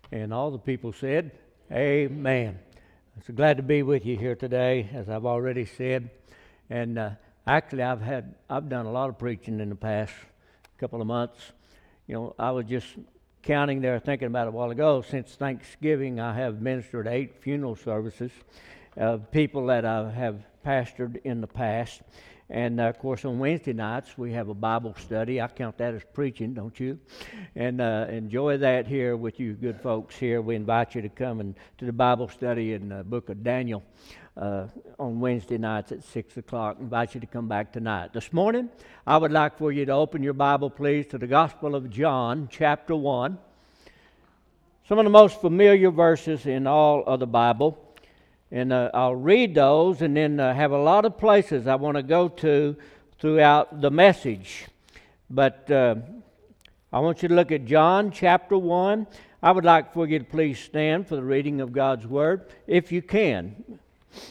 And all the people said, Amen. So glad to be with you here today, as I've already said. And actually, I've done a lot of preaching in the past couple of months. You know, I was just counting there, thinking about it a while ago. Since Thanksgiving, I have ministered 8 funeral services of people that I have pastored in the past. And, of course, on Wednesday nights, we have a Bible study. I count that as preaching, don't you? And enjoy that here with you good folks here. We invite you to come to the Bible study in the book of Daniel on Wednesday nights at 6 o'clock. Invite you to come back tonight. This morning, I would like for you to open your Bible, please, to the Gospel of John, chapter 1. Some of the most familiar verses in all of the Bible. And I'll read those and then have a lot of places I want to go to throughout the message. But I want you to look at John chapter 1. I would like for you to please stand for the reading of God's Word, if you can.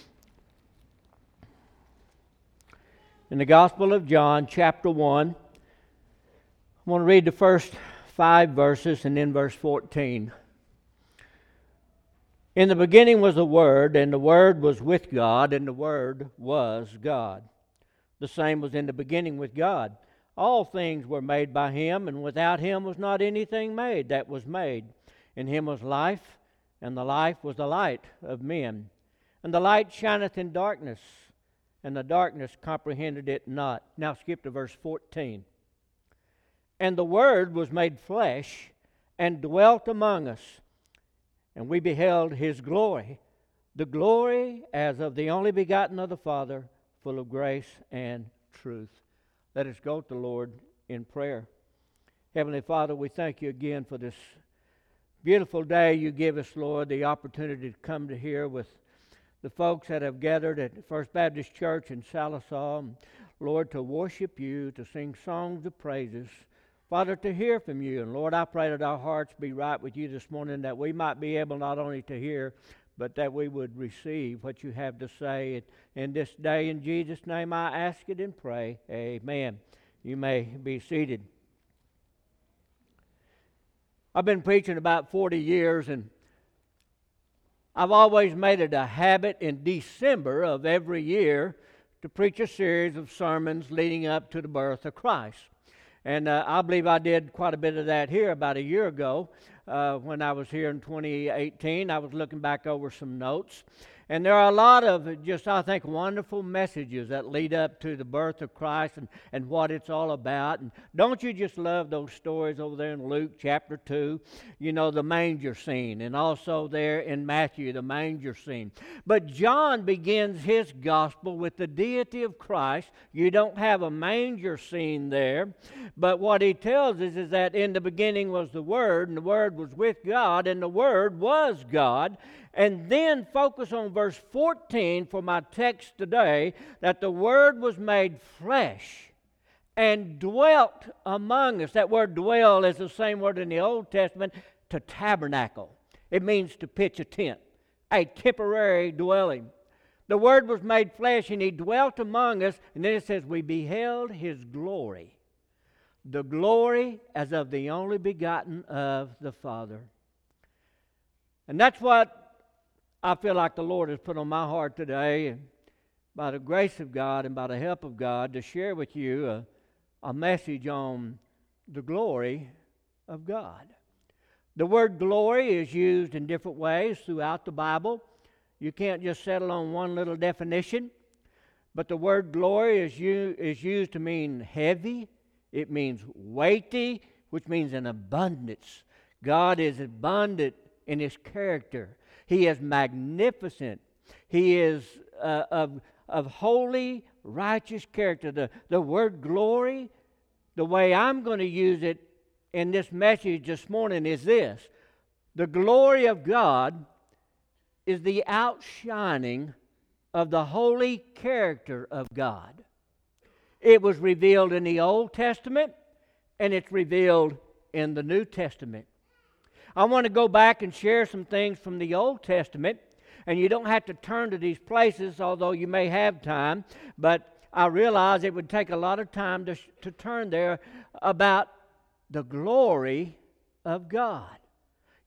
In the Gospel of John chapter 1, I want to read the first 5 verses and then verse 14. In the beginning was the Word, and the Word was with God, and the Word was God. The same was in the beginning with God. All things were made by Him, and without Him was not anything made that was made. In Him was life, and the life was the light of men. And the light shineth in darkness, and the darkness comprehended it not. Now skip to verse 14. And the Word was made flesh, and dwelt among us. And we beheld His glory, the glory as of the only begotten of the Father, full of grace and truth. Let us go to the Lord in prayer. Heavenly Father, we thank you again for this beautiful day you give us, Lord, the opportunity to come to here with the folks that have gathered at First Baptist Church in Sallisaw, Lord, to worship you, to sing songs of praises. Father, to hear from you. And Lord, I pray that our hearts be right with you this morning, that we might be able not only to hear, but that we would receive what you have to say. In this day, in Jesus' name, I ask it and pray. Amen. You may be seated. I've been preaching about 40 years, and I've always made it a habit in December of every year to preach a series of sermons leading up to the birth of Christ. And I believe I did quite a bit of that here about a year ago when I was here in 2018. I was looking back over some notes. And there are a lot of just, I think, wonderful messages that lead up to the birth of Christ and what it's all about. And don't you just love those stories over there in Luke chapter 2? You know, the manger scene. And also there in Matthew, the manger scene. But John begins his gospel with the deity of Christ. You don't have a manger scene there. But what he tells us is that in the beginning was the Word, and the Word was with God, and the Word was God. And then focus on verse 14 for my text today, that the Word was made flesh and dwelt among us. That word dwell is the same word in the Old Testament, to tabernacle. It means to pitch a tent, a temporary dwelling. The Word was made flesh and He dwelt among us. And then it says, we beheld His glory. The glory as of the only begotten of the Father. And that's what I feel like the Lord has put on my heart today, by the grace of God and by the help of God, to share with you a message on the glory of God. The word glory is used in different ways throughout the Bible. You can't just settle on one little definition. But the word glory is used to mean heavy. It means weighty, which means an abundance. God is abundant in His character. He is magnificent. He is of holy, righteous character. The word glory, the way I'm going to use it in this message this morning is this. The glory of God is the outshining of the holy character of God. It was revealed in the Old Testament, and it's revealed in the New Testament. I want to go back and share some things from the Old Testament, and you don't have to turn to these places, although you may have time, but I realize it would take a lot of time to turn there, about the glory of God.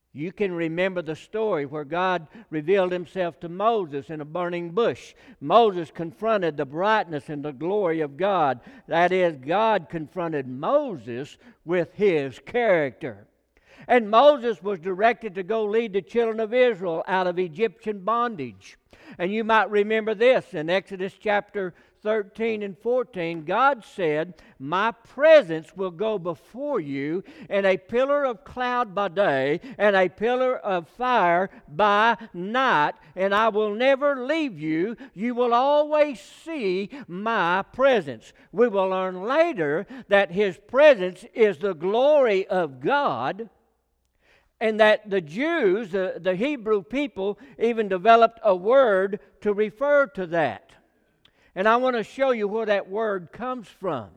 You can remember the story where God revealed himself to Moses in a burning bush. Moses confronted the brightness and the glory of God. That is, God confronted Moses with his character. And Moses was directed to go lead the children of Israel out of Egyptian bondage. And you might remember this in Exodus chapter 13 and 14, God said, "My presence will go before you in a pillar of cloud by day and a pillar of fire by night, and I will never leave you. You will always see my presence." We will learn later that his presence is the glory of God, and that the Jews, the Hebrew people, even developed a word to refer to that. And I want to show you where that word comes from.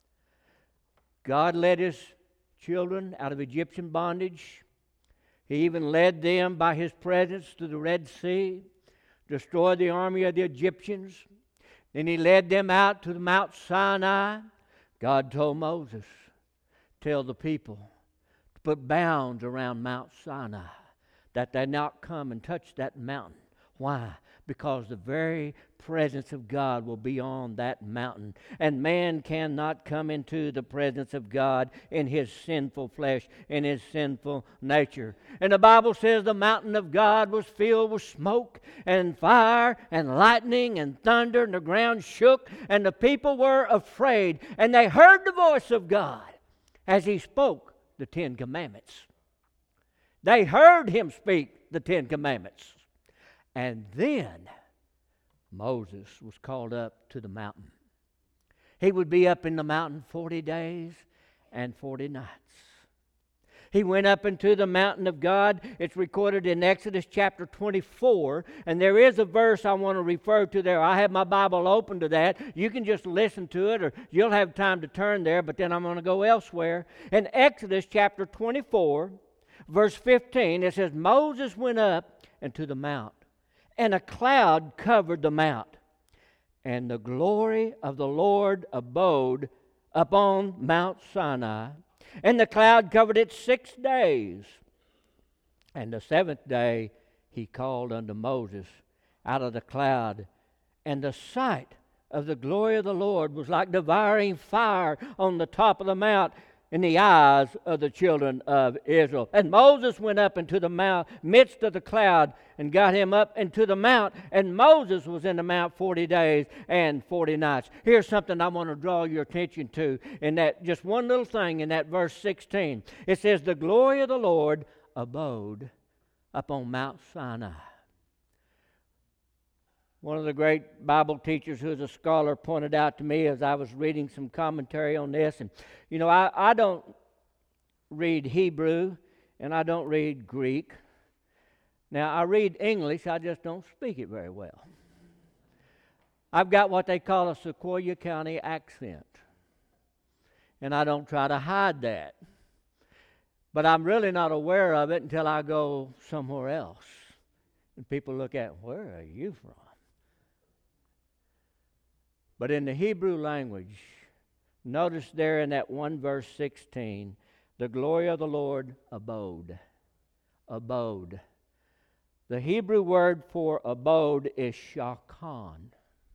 God led his children out of Egyptian bondage. He even led them by his presence to the Red Sea, destroyed the army of the Egyptians. Then he led them out to the Mount Sinai. God told Moses, "Tell the people to put bounds around Mount Sinai, that they not come and touch that mountain." Why? Because the very presence of God will be on that mountain. And man cannot come into the presence of God in his sinful flesh, in his sinful nature. And the Bible says the mountain of God was filled with smoke and fire and lightning and thunder, and the ground shook, and the people were afraid. And they heard the voice of God as he spoke the 10 Commandments. They heard him speak the 10 Commandments. And then Moses was called up to the mountain. He would be up in the mountain 40 days and 40 nights. He went up into the mountain of God. It's recorded in Exodus chapter 24. And there is a verse I want to refer to there. I have my Bible open to that. You can just listen to it, or you'll have time to turn there, but then I'm going to go elsewhere. In Exodus chapter 24, verse 15, it says, "Moses went up into the mount, and a cloud covered the mount, and the glory of the Lord abode upon Mount Sinai. And the cloud covered it 6 days. And the 7th day he called unto Moses out of the cloud. And the sight of the glory of the Lord was like devouring fire on the top of the mount in the eyes of the children of Israel. And Moses went up into the midst of the cloud and got him up into the mount. And Moses was in the mount 40 days and 40 nights. Here's something I want to draw your attention to in that, just one little thing in that verse 16. It says, "The glory of the Lord abode upon Mount Sinai." One of the great Bible teachers who is a scholar pointed out to me as I was reading some commentary on this. And, you know, I don't read Hebrew and I don't read Greek. Now, I read English, I just don't speak it very well. I've got what they call a Sequoyah County accent, and I don't try to hide that. But I'm really not aware of it until I go somewhere else. And people look at, "Where are you from?" But in the Hebrew language, notice there in that one verse 16, the glory of the Lord abode. Abode. The Hebrew word for abode is shakan,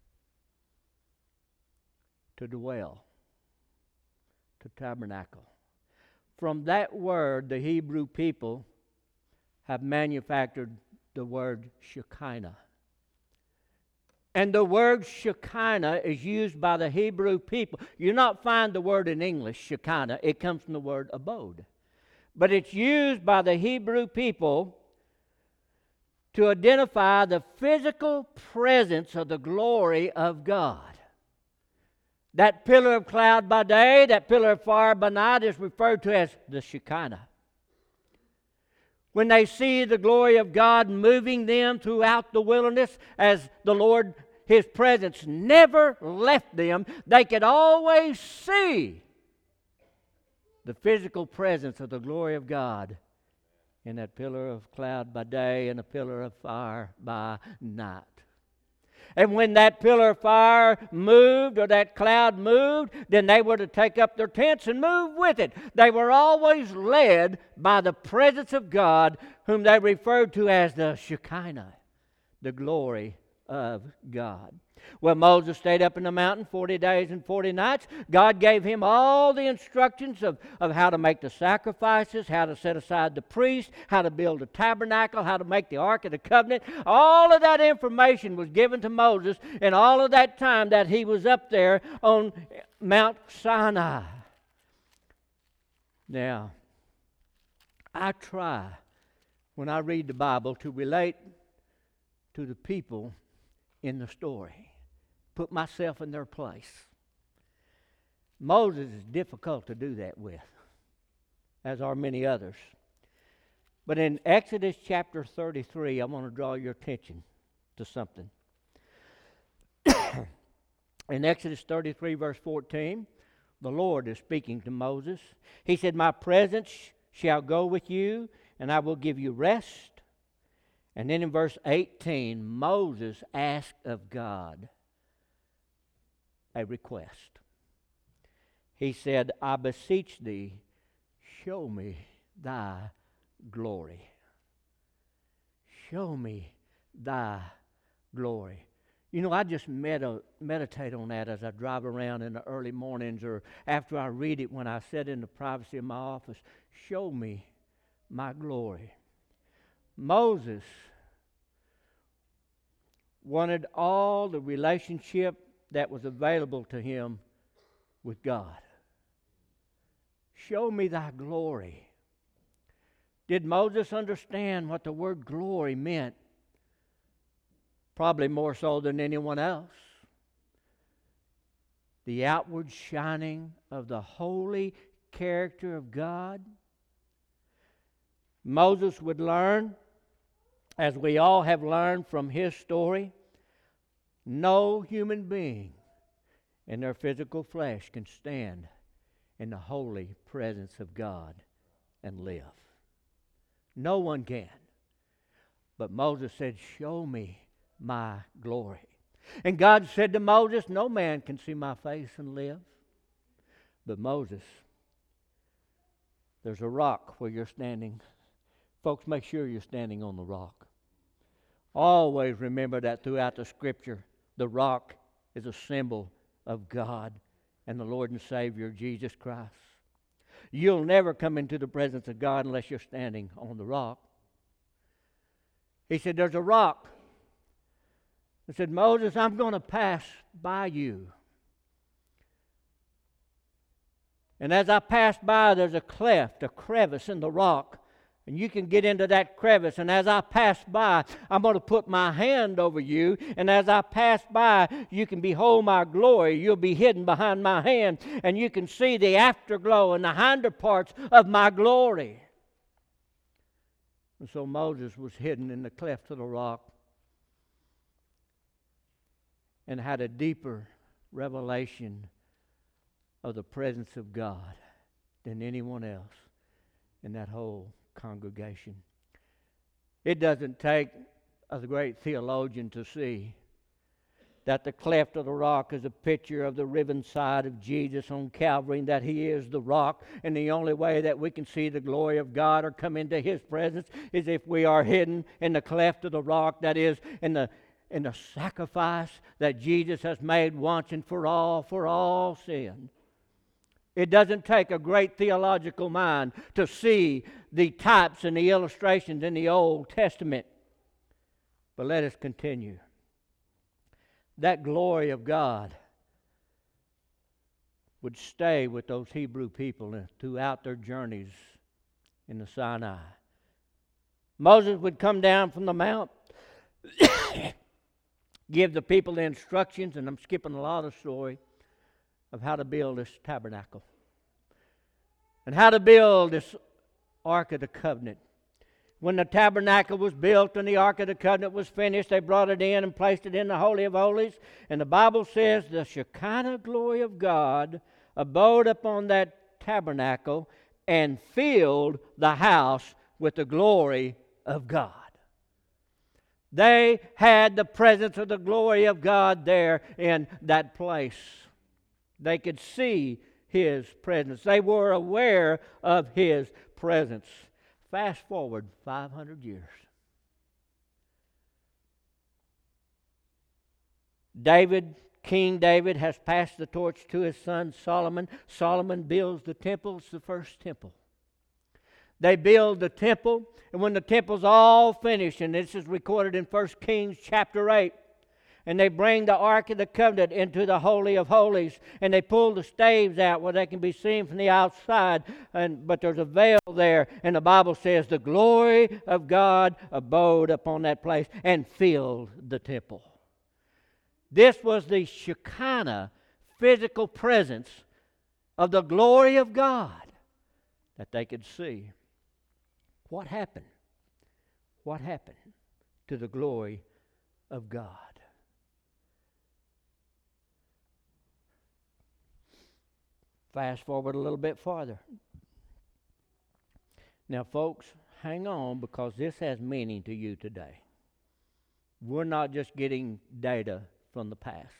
to dwell, to tabernacle. From that word, the Hebrew people have manufactured the word Shekinah. And the word Shekinah is used by the Hebrew people. You not find the word in English, Shekinah. It comes from the word abode. But it's used by the Hebrew people to identify the physical presence of the glory of God. That pillar of cloud by day, that pillar of fire by night is referred to as the Shekinah. When they see the glory of God moving them throughout the wilderness, as the Lord, His presence never left them, they could always see the physical presence of the glory of God in that pillar of cloud by day and a pillar of fire by night. And when that pillar of fire moved or that cloud moved, then they were to take up their tents and move with it. They were always led by the presence of God, whom they referred to as the Shekinah, the glory of God. Well, Moses stayed up in the mountain 40 days and 40 nights. God gave him all the instructions of how to make the sacrifices, how to set aside the priest, how to build a tabernacle, how to make the Ark of the Covenant. All of that information was given to Moses in all of that time that he was up there on Mount Sinai. Now, I try, when I read the Bible, to relate to the people in the story. Put myself in their place. Moses is difficult to do that with, as are many others. But in Exodus chapter 33, I want to draw your attention to something. In Exodus 33, verse 14, the Lord is speaking to Moses. He said, "My presence shall go with you, and I will give you rest." And then in verse 18, Moses asked of God a request. He said, "I beseech thee, show me thy glory." Show me thy glory. You know, I just meditate on that as I drive around in the early mornings or after I read it when I sit in the privacy of my office. Show me my glory. Moses wanted all the relationship that was available to him with God. Show me thy glory. Did Moses understand what the word glory meant? Probably more so than anyone else. The outward shining of the holy character of God. Moses would learn, as we all have learned from his story, no human being in their physical flesh can stand in the holy presence of God and live. No one can. But Moses said, "Show me my glory." And God said to Moses, "No man can see my face and live." But Moses, there's a rock where you're standing. Folks, make sure you're standing on the rock. Always remember that throughout the Scripture, the rock is a symbol of God and the Lord and Savior, Jesus Christ. You'll never come into the presence of God unless you're standing on the rock. He said, "There's a rock." He said, "Moses, I'm going to pass by you. And as I pass by, there's a cleft, a crevice in the rock. And you can get into that crevice. And as I pass by, I'm going to put my hand over you. And as I pass by, you can behold my glory. You'll be hidden behind my hand. And you can see the afterglow and the hinder parts of my glory." And so Moses was hidden in the cleft of the rock and had a deeper revelation of the presence of God than anyone else in that whole congregation. It doesn't take a great theologian to see that the cleft of the rock is a picture of the riven side of Jesus on Calvary, and that He is the rock. And the only way that we can see the glory of God or come into His presence is if we are hidden in the cleft of the rock, that is, in the sacrifice that Jesus has made once and for all sin. It doesn't take a great theological mind to see the types and the illustrations in the Old Testament. But let us continue. That glory of God would stay with those Hebrew people throughout their journeys in the Sinai. Moses would come down from the mount, give the people the instructions, and I'm skipping a lot of the story, of how to build this tabernacle and how to build this Ark of the Covenant. When the tabernacle was built and the Ark of the Covenant was finished, they brought it in and placed it in the Holy of Holies. And the Bible says the Shekinah glory of God abode upon that tabernacle and filled the house with the glory of God. They had the presence of the glory of God there in that place. They could see His presence. They were aware of His presence. Fast forward 500 years. King David has passed the torch to his son Solomon. Solomon builds the temple. It's the first temple. They build the temple, and when the temple's all finished, and this is recorded in 1 Kings chapter 8, and they bring the Ark of the Covenant into the Holy of Holies, and they pull the staves out where they can be seen from the outside, but there's a veil there, and the Bible says the glory of God abode upon that place and filled the temple. This was the Shekinah, physical presence of the glory of God that they could see. What happened? What happened to the glory of God? Fast forward a little bit farther. Now, folks, hang on, because this has meaning to you today. We're not just getting data from the past.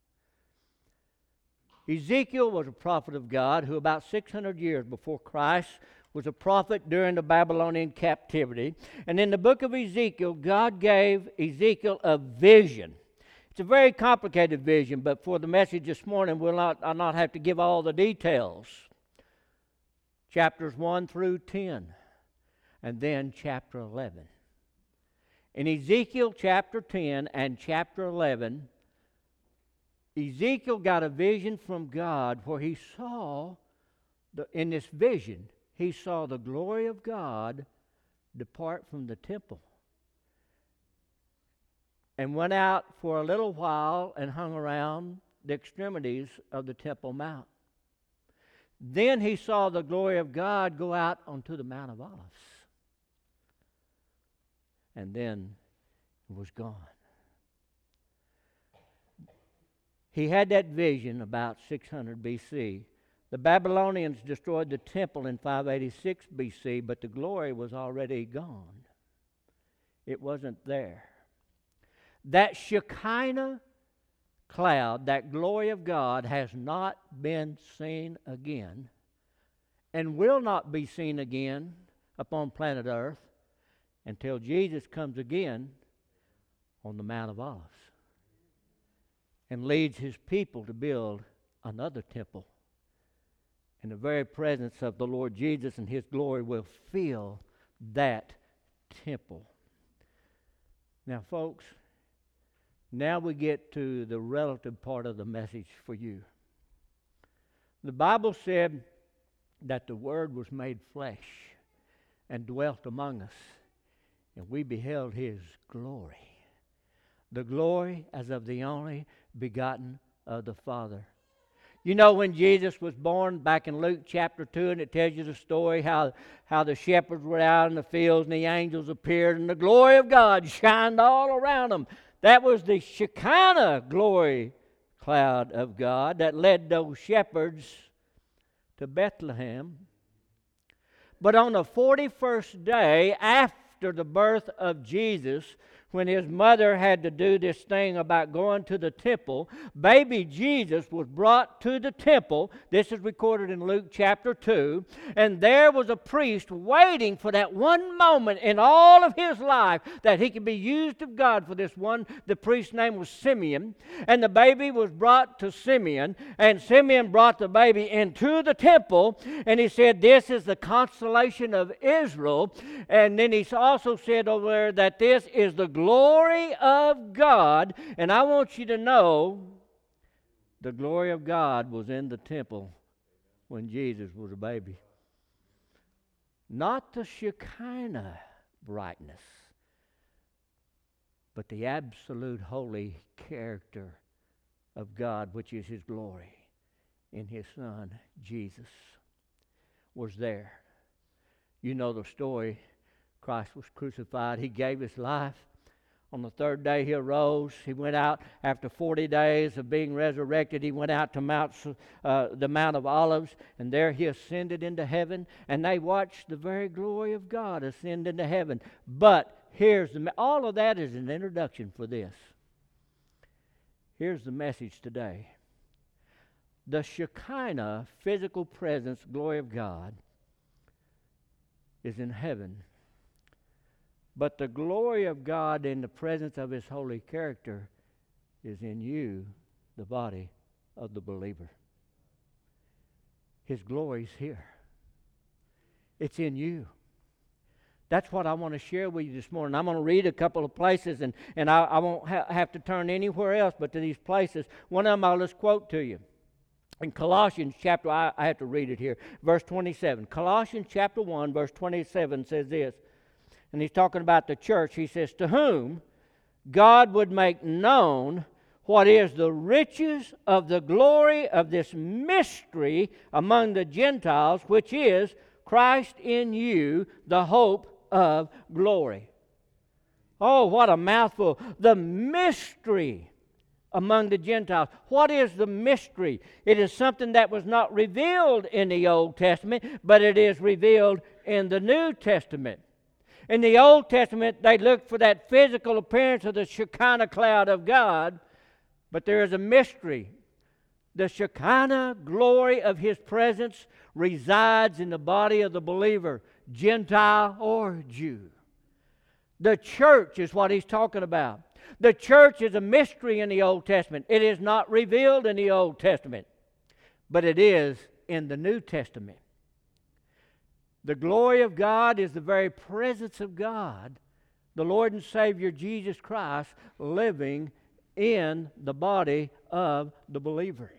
Ezekiel was a prophet of God who about 600 years before Christ was a prophet during the Babylonian captivity. And in the book of Ezekiel, God gave Ezekiel a vision. It's a very complicated vision, but for the message this morning, I'll not have to give all the details. Chapters 1 through 10, and then chapter 11. In Ezekiel chapter 10 and chapter 11, Ezekiel got a vision from God where he saw, in this vision, he saw the glory of God depart from the temple and went out for a little while and hung around the extremities of the Temple Mount. Then he saw the glory of God go out onto the Mount of Olives. And then it was gone. He had that vision about 600 BC. The Babylonians destroyed the temple in 586 BC, but the glory was already gone. It wasn't there. That Shekinah cloud, that glory of God, has not been seen again and will not be seen again upon planet Earth until Jesus comes again on the Mount of Olives and leads His people to build another temple. And the very presence of the Lord Jesus and His glory will fill that temple. Now, folks, now we get to the relative part of the message for you. The Bible said that the Word was made flesh and dwelt among us, and we beheld His glory. The glory as of the only begotten of the Father. You know, when Jesus was born, back in Luke chapter 2, and it tells you the story how the shepherds were out in the fields and the angels appeared and the glory of God shined all around them. That was the Shekinah glory cloud of God that led those shepherds to Bethlehem. But on the 41st day after the birth of Jesus, when His mother had to do this thing about going to the temple, baby Jesus was brought to the temple. This is recorded in Luke chapter 2. And there was a priest waiting for that one moment in all of his life that he could be used of God for this one. The priest's name was Simeon. And the baby was brought to Simeon. And Simeon brought the baby into the temple. And he said, "This is the consolation of Israel." And then he also said over there that this is the glory of God. And I want you to know the glory of God was in the temple when Jesus was a baby. Not the Shekinah brightness, but the absolute holy character of God, which is His glory in His Son, Jesus, was there. You know the story. Christ was crucified. He gave His life. On the third day He arose. He went out after 40 days of being resurrected. He went out to the Mount of Olives, and there He ascended into heaven, and they watched the very glory of God ascend into heaven. But All of that is an introduction for this. Here's the message today. The Shekinah, physical presence, glory of God, is in heaven. But the glory of God in the presence of His holy character is in you, the body of the believer. His glory's here. It's in you. That's what I want to share with you this morning. I'm going to read a couple of places, and I won't have to turn anywhere else but to these places. One of them I'll just quote to you. In Colossians chapter, I have to read it here, verse 27. Colossians chapter 1, verse 27 says this, and he's talking about the church. He says, to whom God would make known what is the riches of the glory of this mystery among the Gentiles, which is Christ in you, the hope of glory. Oh, what a mouthful. The mystery among the Gentiles. What is the mystery? It is something that was not revealed in the Old Testament, but it is revealed in the New Testament. In the Old Testament, they looked for that physical appearance of the Shekinah cloud of God, but there is a mystery. The Shekinah glory of His presence resides in the body of the believer, Gentile or Jew. The church is what he's talking about. The church is a mystery in the Old Testament. It is not revealed in the Old Testament, but it is in the New Testament. The glory of God is the very presence of God, the Lord and Savior Jesus Christ, living in the body of the believer.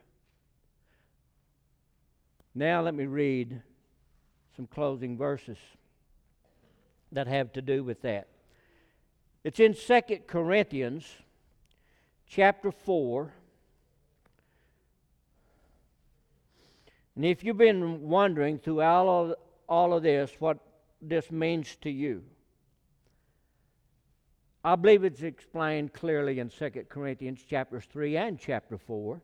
Now let me read some closing verses that have to do with that. It's in 2 Corinthians chapter 4. And if you've been wondering throughout all of this what this means to you, I believe it's explained clearly in 2 Corinthians chapters 3 and chapter 4.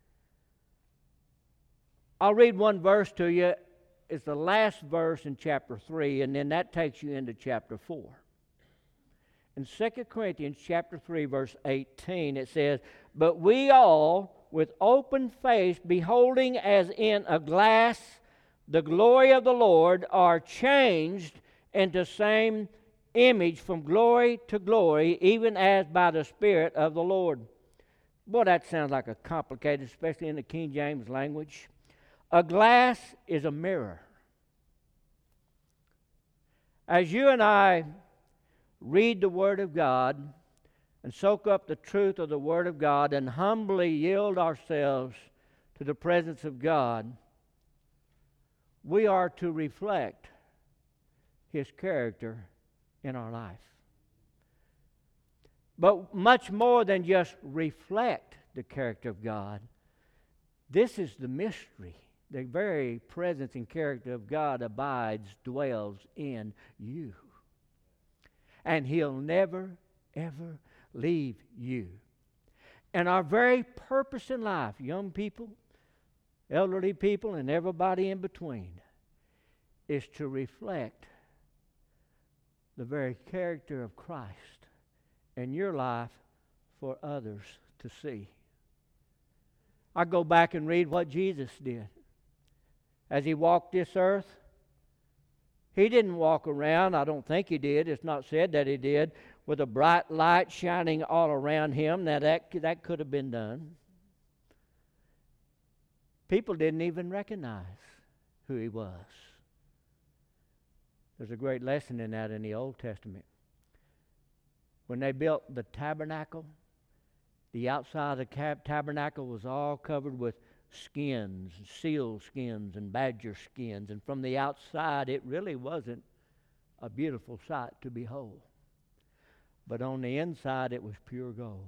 I'll read one verse to you. It's the last verse in chapter 3, and then that takes you into chapter 4. In 2 Corinthians chapter 3, verse 18, it says, but we all, with open face, beholding as in a glass the glory of the Lord, are changed into same image from glory to glory, even as by the Spirit of the Lord. Boy, that sounds like a complicated, especially in the King James language. A glass is a mirror. As you and I read the Word of God and soak up the truth of the Word of God and humbly yield ourselves to the presence of God, we are to reflect His character in our life. But much more than just reflect the character of God, this is the mystery. The very presence and character of God abides, dwells in you. And He'll never, ever leave you. And our very purpose in life, young people, elderly people, and everybody in between, is to reflect the very character of Christ in your life for others to see. I go back and read what Jesus did. As He walked this earth, He didn't walk around, I don't think He did, it's not said that He did, with a bright light shining all around Him. Now that could have been done. People didn't even recognize who He was. There's a great lesson in that in the Old Testament. When they built the tabernacle, the outside of the tabernacle was all covered with skins, seal skins and badger skins, and from the outside it really wasn't a beautiful sight to behold. But on the inside it was pure gold.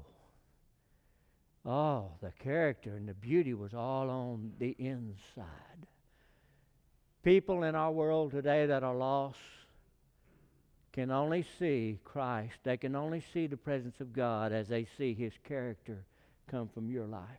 Oh, the character and the beauty was all on the inside. People in our world today that are lost can only see Christ. They can only see the presence of God as they see His character come from your life.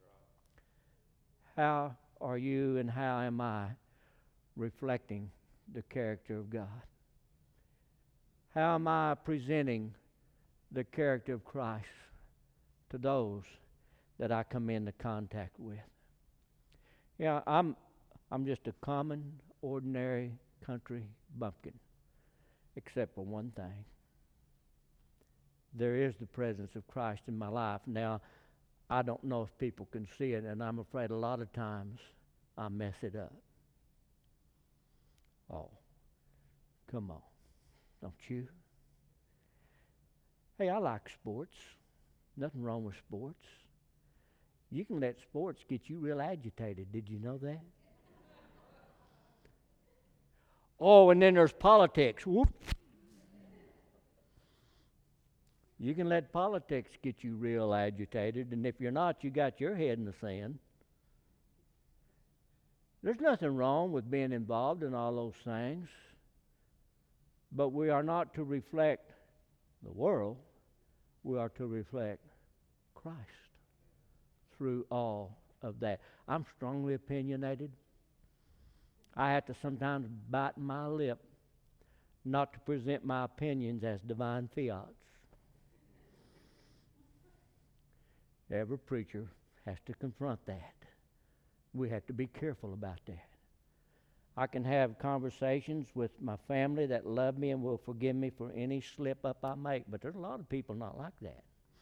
How are you and how am I reflecting the character of God? How am I presenting the character of Christ to those that I come into contact with? Yeah, I'm just a common, ordinary country bumpkin, except for one thing. There is the presence of Christ in my life. Now, I don't know if people can see it, and I'm afraid a lot of times I mess it up. Oh, come on, don't you? Hey, I like sports. Nothing wrong with sports. You can let sports get you real agitated. Did you know that? Oh, and then there's politics. Whoop. You can let politics get you real agitated, and if you're not, you got your head in the sand. There's nothing wrong with being involved in all those things, but we are not to reflect the world. We are to reflect Christ through all of that. I'm strongly opinionated. I have to sometimes bite my lip not to present my opinions as divine fiats. Every preacher has to confront that. We have to be careful about that. I can have conversations with my family that love me and will forgive me for any slip up I make, but there's a lot of people not like that.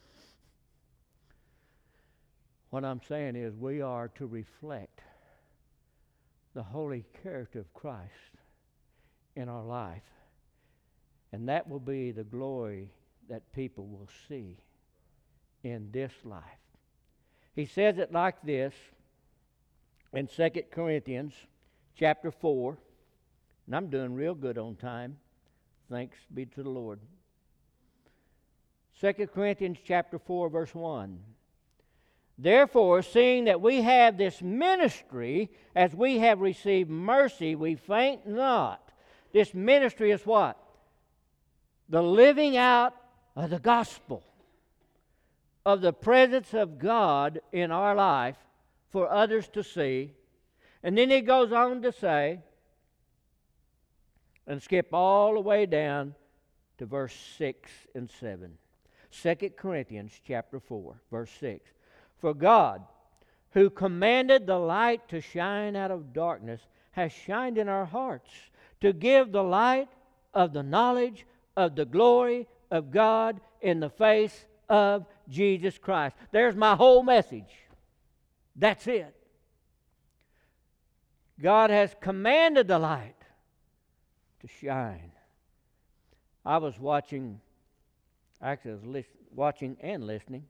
What I'm saying is we are to reflect the holy character of Christ in our life, and that will be the glory that people will see in this life. He says it like this in 2 Corinthians chapter 4, and I'm doing real good on time. Thanks be to the Lord. 2 Corinthians chapter 4, verse 1. Therefore, seeing that we have this ministry, as we have received mercy, we faint not. This ministry is what? The living out of the gospel, of the presence of God in our life for others to see. And then he goes on to say, and skip all the way down to verse 6 and 7. 2 Corinthians chapter 4, verse 6. For God, who commanded the light to shine out of darkness, has shined in our hearts to give the light of the knowledge of the glory of God in the face of Jesus Christ. There's my whole message. That's it. God has commanded the light to shine. I was watching and listening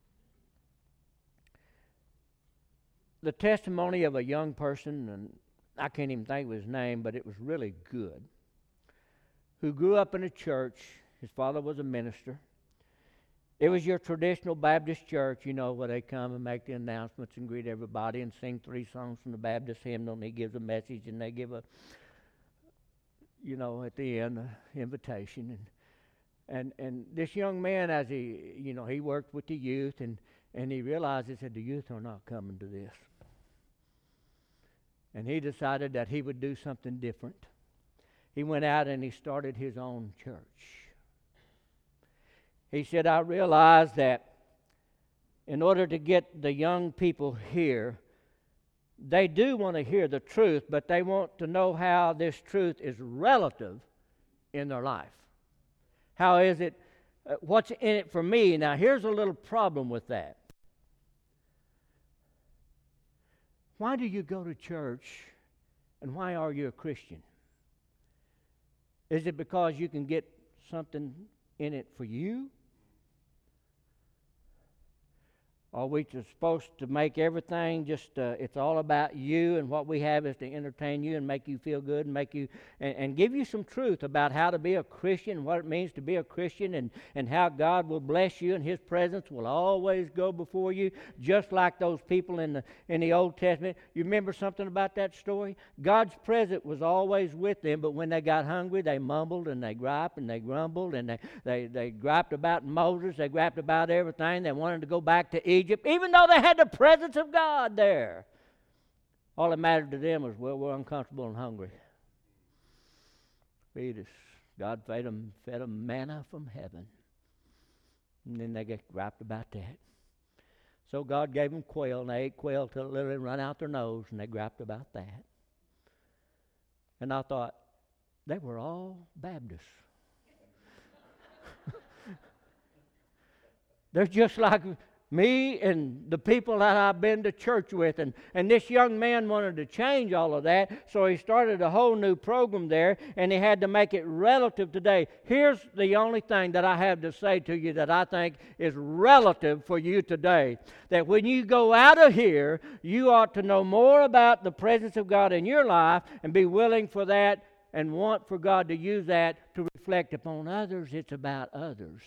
the testimony of a young person, and I can't even think of his name, but it was really good, who grew up in a church. His father was a minister. It was your traditional Baptist church, you know, where they come and make the announcements and greet everybody and sing 3 songs from the Baptist hymnal, and he gives a message, and they give a, you know, at the end, an invitation. And this young man, as he worked with the youth, and he realized, he said, the youth are not coming to this. And he decided that he would do something different. He went out and he started his own church. He said, I realized that in order to get the young people here, they do want to hear the truth, but they want to know how this truth is relative in their life. How is it? What's in it for me? Now, here's a little problem with that. Why do you go to church, and why are you a Christian? Is it because you can get something in it for you? Are we just supposed to make everything just, it's all about you, and what we have is to entertain you and make you feel good and make you, and give you some truth about how to be a Christian, what it means to be a Christian, and how God will bless you and His presence will always go before you, just like those people in the Old Testament. You remember something about that story? God's presence was always with them, but when they got hungry, they mumbled and they griped and they grumbled, and they griped about Moses, they griped about everything. They wanted to go back to Egypt, even though they had the presence of God there. All that mattered to them was, well, we're uncomfortable and hungry. Feed us God fed them manna from heaven. And then they get griped about that. So God gave them quail, and they ate quail till it literally run out their nose, and they griped about that. And I thought, they were all Baptists. They're just like me and the people that I've been to church with. And this young man wanted to change all of that, so he started a whole new program there, and he had to make it relative today. Here's the only thing that I have to say to you that I think is relative for you today. That when you go out of here, you ought to know more about the presence of God in your life and be willing for that and want for God to use that to reflect upon others. It's about others.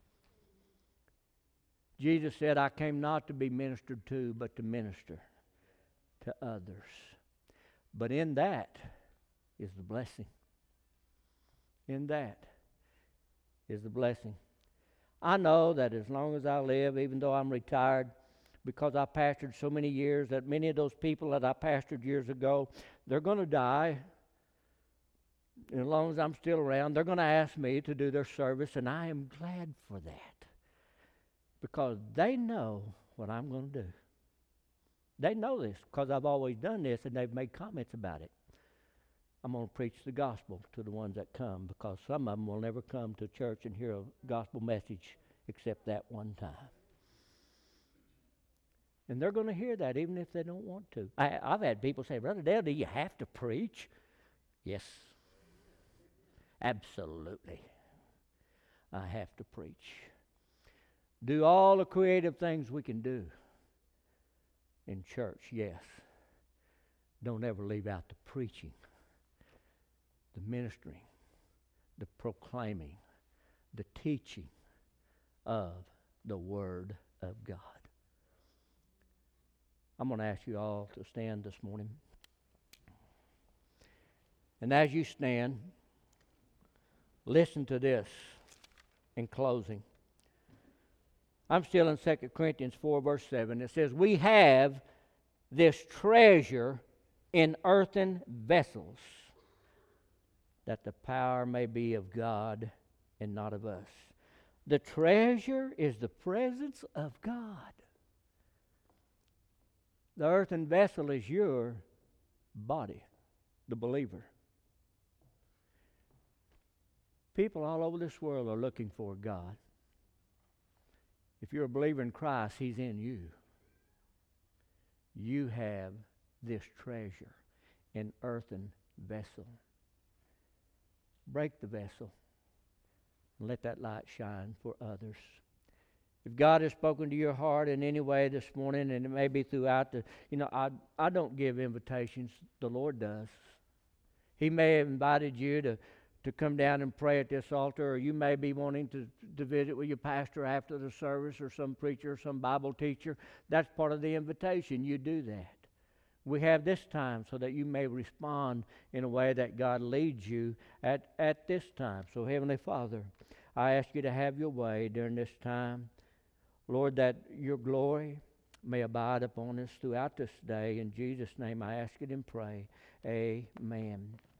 Jesus said, I came not to be ministered to, but to minister to others. But in that is the blessing. In that is the blessing. I know that as long as I live, even though I'm retired, because I pastored so many years, that many of those people that I pastored years ago, they're going to die. And as long as I'm still around, they're going to ask me to do their service, and I am glad for that. Because they know what I'm going to do. They know this because I've always done this, and they've made comments about it. I'm going to preach the gospel to the ones that come, because some of them will never come to church and hear a gospel message except that one time. And they're going to hear that even if they don't want to. I've had people say, Brother Dale, do you have to preach? Yes. Absolutely. I have to preach. Do all the creative things we can do in church, yes. Don't ever leave out the preaching, the ministering, the proclaiming, the teaching of the Word of God. I'm going to ask you all to stand this morning. And as you stand, listen to this in closing. I'm still in 2 Corinthians 4, verse 7. It says, we have this treasure in earthen vessels, that the power may be of God and not of us. The treasure is the presence of God. The earthen vessel is your body, the believer. People all over this world are looking for God. If you're a believer in Christ, He's in you. You have this treasure in earthen vessel. Break the vessel and let that light shine for others. If God has spoken to your heart in any way this morning, and it may be throughout the, I don't give invitations. The Lord does. He may have invited you to come down and pray at this altar, or you may be wanting to visit with your pastor after the service, or some preacher, or some Bible teacher. That's part of the invitation. You do that. We have this time so that you may respond in a way that God leads you at this time. So, Heavenly Father, I ask you to have your way during this time. Lord, that your glory may abide upon us throughout this day. In Jesus' name I ask it and pray. Amen.